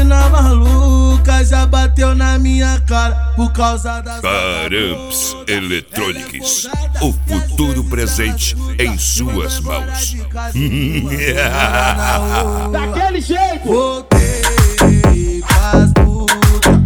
mina maluca já bateu na minha cara por causa das Caramps Electronics, o futuro presente em suas mãos. Daquele jeito! Voltei pras puta,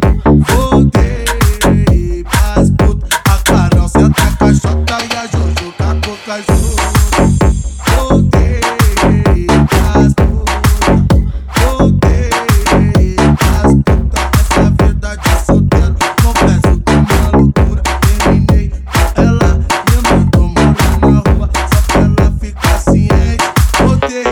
voltei pras puta. A Carol senta a caixota e a Jojo com a boca junto. Voltei pras puta, voltei pras puta. Essa vida de solteiro, confesso que é uma loucura. Terminei com ela, me mandou morar na rua só pra ela ficar ciente. Voltei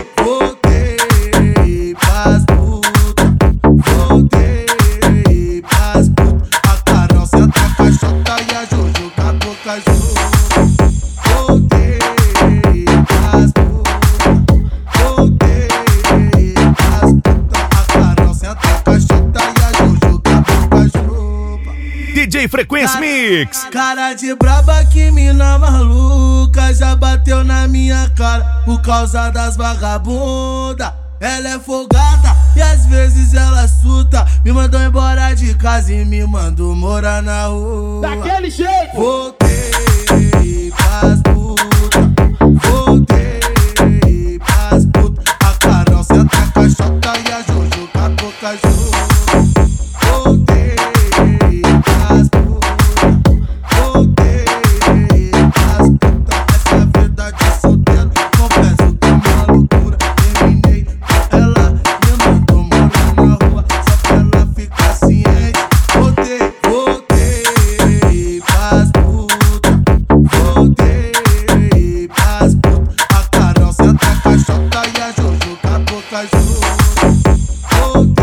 pras puta, voltei pras puta. A Carol senta a caixota e a Jojo com a boca junto. Voltei pras puta, voltei pras puta. A Carol senta a caixota e a Jojo com a boca junto. DJ Frequência Mix. Cara de braba, que mina maluca já bateu na minha cara por causa das vagabunda. Ela é folgada e às vezes ela surta. Me mandou embora de casa e me mandou morar na rua. Daquele jeito! Voltei pras puta, voltei pras puta. A Carol senta a caixota e a Jojo com a boca junto. Voltei pras puta, voltei pras puta. Essa vida de solteiro, confesso que é uma loucura. Terminei com ela, me mandou morar na rua só pra ela ficar ciente. Voltei pras puta, voltei pras puta. A Carol senta a caixota e a Jojo com a boca junto.